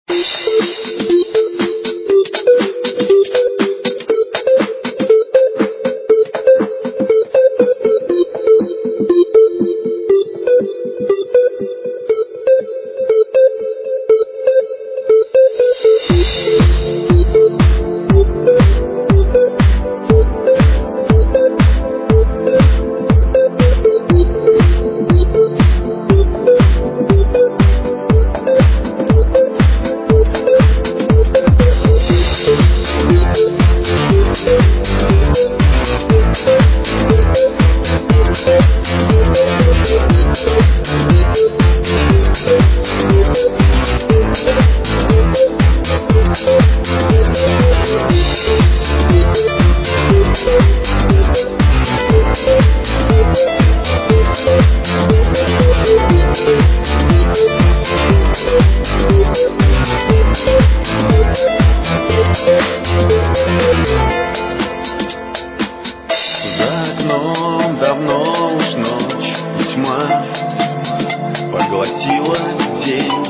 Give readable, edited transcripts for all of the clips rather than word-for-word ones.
Давно уж ночь и тьма поглотила день.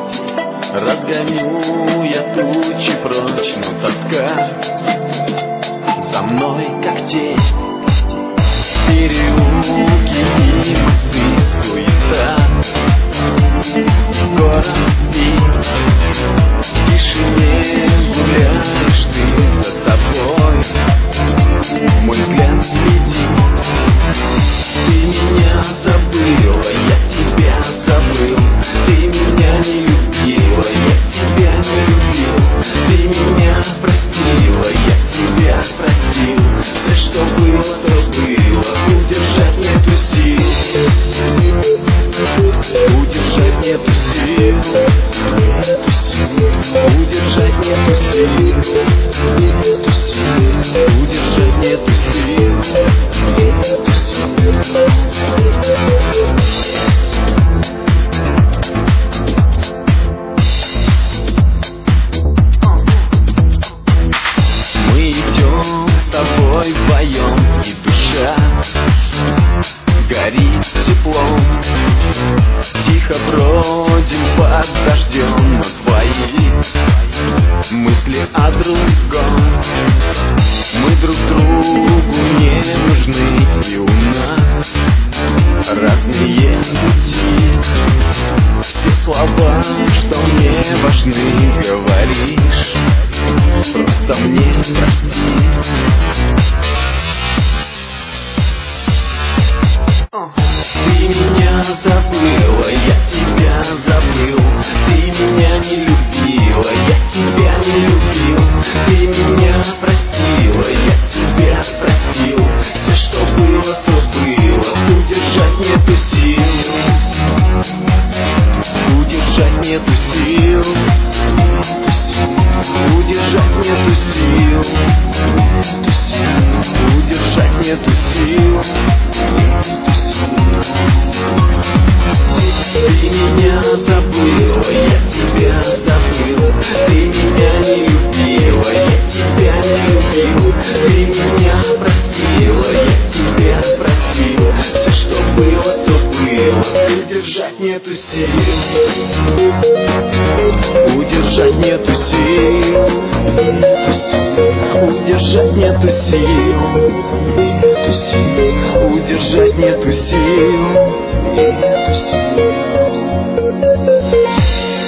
Разгоню я тучи прочь, но тоска за мной как тень. Переулки и мосты, суета, город спит, в тишине гуляешь ты, за тобой мой взгляд следит. Ты меня забыла, я тебя забыл. Ты меня не любила, я тебя не любил. Ты меня простила, я тебя простил. Все, что было, то было. Удержать нету сил. Удержать нету сил. Удержать нету сил. Удержать нету сил. Мы идем с тобой вдвоем, и душа горит теплом. Тихо бродим под дождем, но твои мысли о другом. Мы друг другу не нужны, и у нас разные пути. Все слова, что мне важны, говоришь, просто мне прости. Ты меня забыла, я тебя забыл. Ты меня не любила, я тебя не любил. Ты меня простила, я тебя простил. Все, что было, то было. Удержать нету сил. Удержать нету сил. Удержать нету сил. Удержать нету сил. Ты меня забыла, я тебя забыл. Ты меня не любила, я тебя не любил. Ты меня простила, я тебя простил. Все, что было, то было. Удержать нету сил. Удержать нету сил. Удержать нету сил. Удержать нету сил.